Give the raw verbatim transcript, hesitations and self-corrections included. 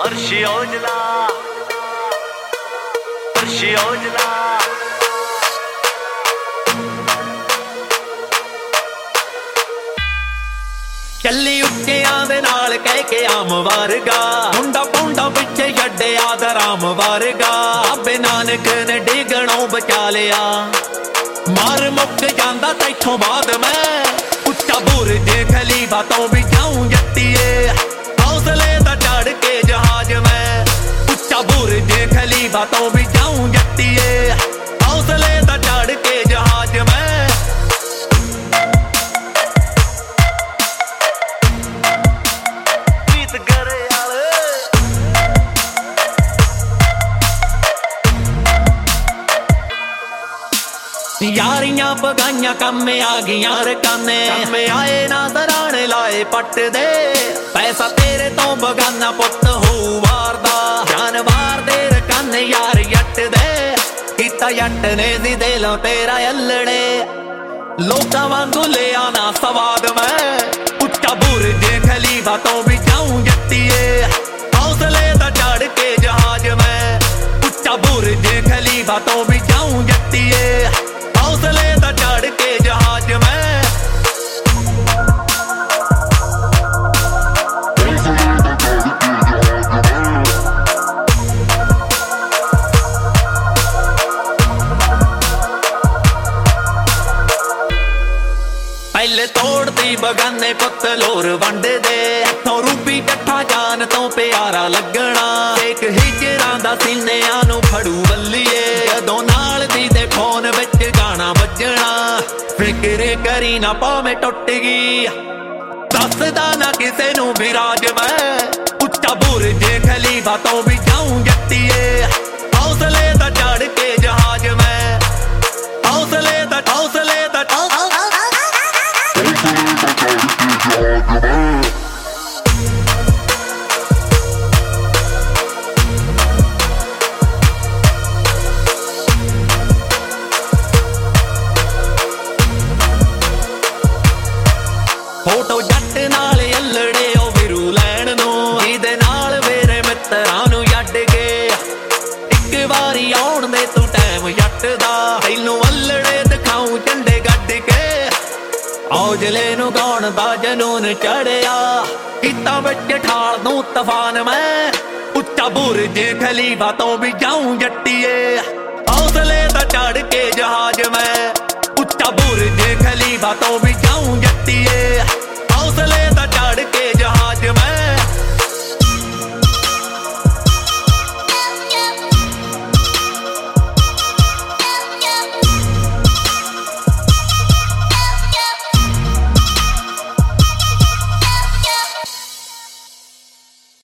अर्श ओजला अर्श ओजला ਚੱਲੀ ਉੱਚਿਆਂ ਦੇ ਨਾਲ ਕਹਿ ਕੇ ਆਮ ਵਰਗਾ ਮੁੰਡਾ ਪੁੰਡਾ ਪਿੱਛੇ ਛੱਡਿਆ ਦਰਾਮ ਵਰਗਾ ਬਾਬੇ ਨਾਨਕ ਨੇ ਡਿਗਣੋਂ ਬਚਾ ਲਿਆ ਮਾਰ ਮੁੱਕ ਜਾਂਦਾ ਤੈਥੋਂ ਬਾਅਦ ਮੈਂ ਉੱਚਾ ਬੁਰਜ ਖਲੀਫਾ ਤੋਂ ਵੀ ਜਾਊਂ ਜੱਟੀਏ ਹੌਸਲੇ ਦਾ ਚੜ ਕੇ ਜਹਾਜ਼ ਮੈਂ ਉੱਚਾ ਬੁਰਜ ਖਲੀਫਾ ਤੋਂ ਵੀ ਜਾਊਂ ਜੱਟੀਏ ਹੌਸਲੇ ਦਾ ਚੜ ਕੇ ਜਹਾਜ਼ ਮੈਂ यारियां पगाइयां कम्मे आ गईयां रकाने कम्मे आए ना दराने लाए पट दे पैसा तेरे तो बगाना पुत हो वारदा जानवार दे रकाने यार जट दे किता जट ने दी दिलों तेरा अल्लड़े लोकां वांगू ले आना सवाद मैं उच्चा बुरज खलीफा तो भी जाऊं जट्टीए हौसले दा चढ़ के जहाज मैं उच्चा बुरज खलीफा तो भी जाऊं जट्टीए हौसले दा चढ़ के जहाज मैं पहले तोड़ती बगाने पुत लोर वंड दे हथों रूपी कट्ठा जान तो प्यारा लगना एक हिजरां दा सीनियां नू फड़ू बल्लीए जदों नाल दी दे फोन विच गाना बजना फिक्र करी ना पावे टुट गई दसदा ना किसे नू भी राज मैं उच्चा बुरज खलीफा तो भी जाऊं जट्टीए हौसले दा चढ़ के जहाज मैं हौसले दा हौसले दा फोटो जट नाल अल्लड़े ओ विरू लैण नू जिहदे नाल मेरे मित्तरां नू छड्ड के इक वारी आउण दे तू टैम जट दा तैनू अल्लड़े दिखाऊं झंडे गड्ड के औजले नू गाउण दा जनून चढ़िया किता विच ठाल दूं तूफान मैं उच्चा बुरज खलीफा तो भी जाऊं जट्टीए हौसले दा चढ़ के जहाज मैं उच्चा बुरज खलीफा तो भी जाऊं